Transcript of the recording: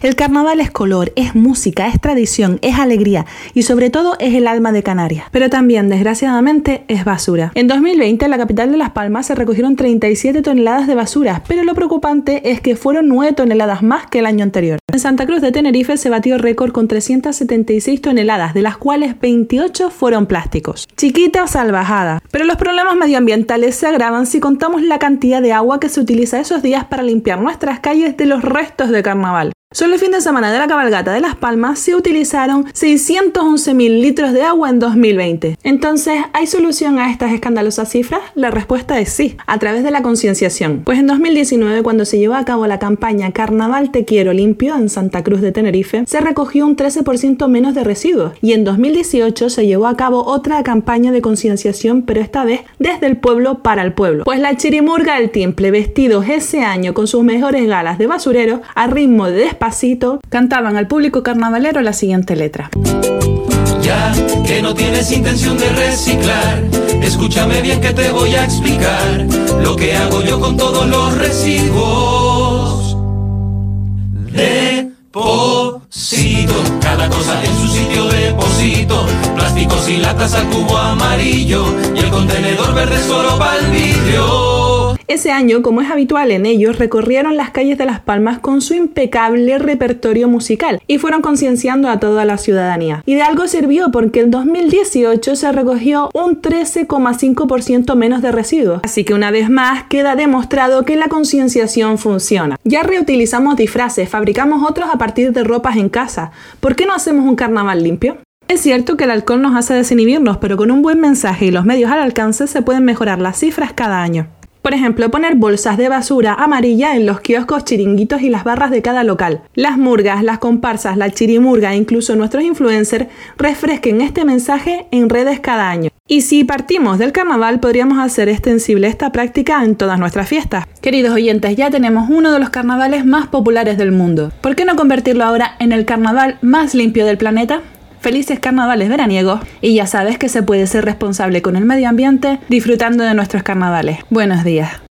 El carnaval es color, es música, es tradición, es alegría y sobre todo es el alma de Canarias. Pero también, desgraciadamente, es basura. En 2020, en la capital de Las Palmas se recogieron 37 toneladas de basura, pero lo preocupante es que fueron 9 toneladas más que el año anterior. En Santa Cruz de Tenerife se batió récord con 376 toneladas, de las cuales 28 fueron plásticos. Chiquita salvajada. Pero los problemas medioambientales se agravan si contamos la cantidad de agua que se utiliza esos días para limpiar nuestras calles de los restos de carnaval. Solo el fin de semana de la cabalgata de Las Palmas se utilizaron 611.000 litros de agua en 2020. Entonces, ¿hay solución a estas escandalosas cifras? La respuesta es sí, a través de la concienciación. Pues en 2019, cuando se llevó a cabo la campaña Carnaval Te Quiero Limpio en Santa Cruz de Tenerife, se recogió un 13% menos de residuos. Y en 2018 se llevó a cabo otra campaña de concienciación, pero esta vez desde el pueblo para el pueblo. Pues la Chirimurga del Timple, vestidos ese año con sus mejores galas de basurero, a ritmo de Despacito, cantaban al público carnavalero la siguiente letra. Ya que no tienes intención de reciclar, escúchame bien que te voy a explicar lo que hago yo con todos los residuos. Deposito cada cosa en su sitio, deposito plásticos y latas al cubo amarillo y el contenedor verde solo para el vidrio. Ese año, como es habitual en ellos, recorrieron las calles de Las Palmas con su impecable repertorio musical y fueron concienciando a toda la ciudadanía. Y de algo sirvió porque en 2018 se recogió un 13,5% menos de residuos. Así que una vez más queda demostrado que la concienciación funciona. Ya reutilizamos disfraces, fabricamos otros a partir de ropas en casa. ¿Por qué no hacemos un carnaval limpio? Es cierto que el alcohol nos hace desinhibirnos, pero con un buen mensaje y los medios al alcance se pueden mejorar las cifras cada año. Por ejemplo, poner bolsas de basura amarilla en los kioscos, chiringuitos y las barras de cada local. Las murgas, las comparsas, la chirimurga e incluso nuestros influencers refresquen este mensaje en redes cada año. Y si partimos del carnaval, podríamos hacer extensible esta práctica en todas nuestras fiestas. Queridos oyentes, ya tenemos uno de los carnavales más populares del mundo. ¿Por qué no convertirlo ahora en el carnaval más limpio del planeta? Felices carnavales veraniegos y ya sabes que se puede ser responsable con el medio ambiente disfrutando de nuestros carnavales. Buenos días.